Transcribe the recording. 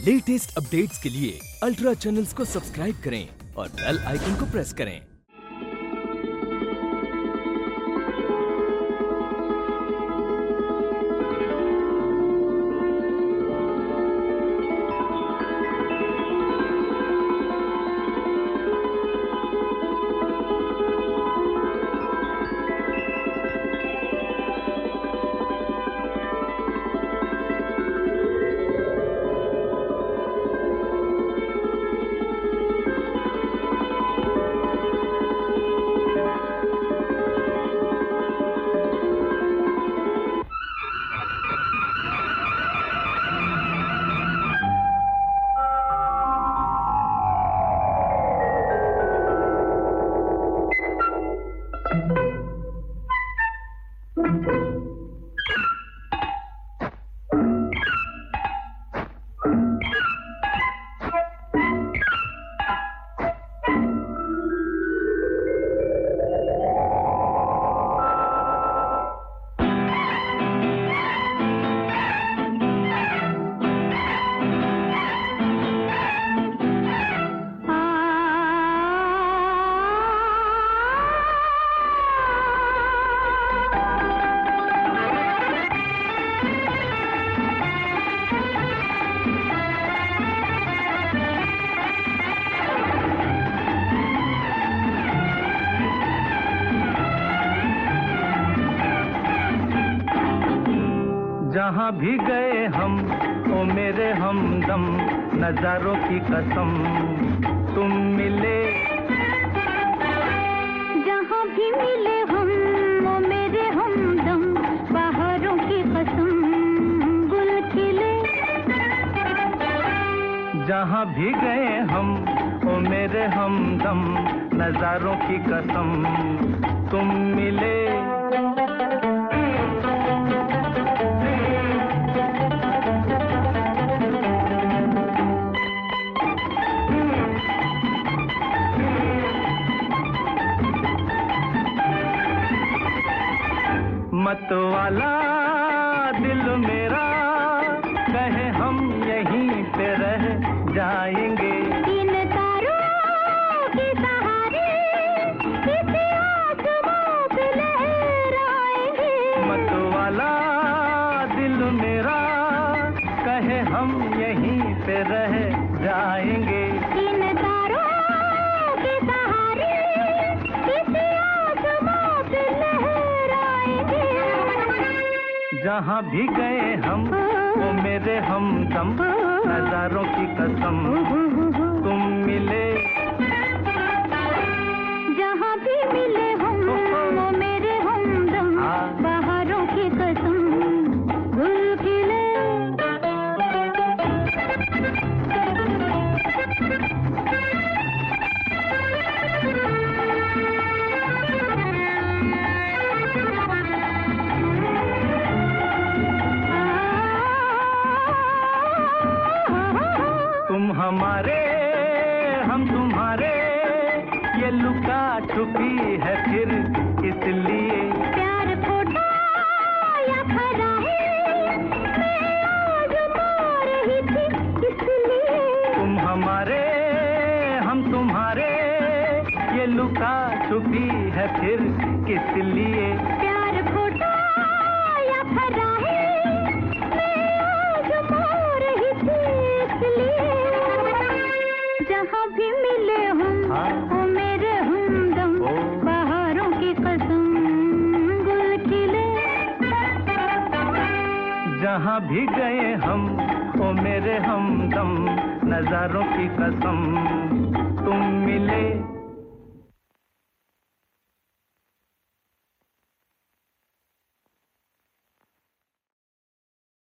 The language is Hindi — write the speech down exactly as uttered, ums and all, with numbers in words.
लेटेस्ट अपडेट्स के लिए अल्ट्रा चैनल्स को सब्सक्राइब करें और बेल आइकन को प्रेस करें। जहाँ भी गए हम ओ मेरे हमदम, नजारों की कसम तुम मिले। जहाँ भी मिले हम ओ मेरे हमदम, बहारों की कसम गुल खिले। जहाँ भी गए हम ओ मेरे हमदम, नजारों की कसम तुम मिले। मत वाला दिल मेरा कहे हम यहीं पे रह जाएंगे। इन तारों के सहारे किसी आसमां पे लहराएंगे। मत वाला दिल मेरा कहे हम यहीं पे रह जाएंगे। इन तारों के सहारे किसी आसमां पे लहराएंगे। जहाँ भी गए हम वो मेरे हमदम, नजारों की कसम तुम मिले। जहाँ भी मिले हम वो मेरे हमदम, बहारों की कसम गुल खिले। तुम हमारे हम तुम्हारे, ये लुका छुपी है फिर इसलिए। प्यार खोटा या खरा है, मैं आज़मा रही थी इसलिए। तुम हमारे हम तुम्हारे, ये लुका छुपी है फिर किस लिए। प्यार खोटा या खरा है, मैं आज़मा रही थी इसलिए। जहाँ भी मिले हम ओ मेरे हमदम, बहारों की कसम गुल खिले। जहाँ भी गए हम ओ मेरे हमदम, नजारों की कसम तुम मिले।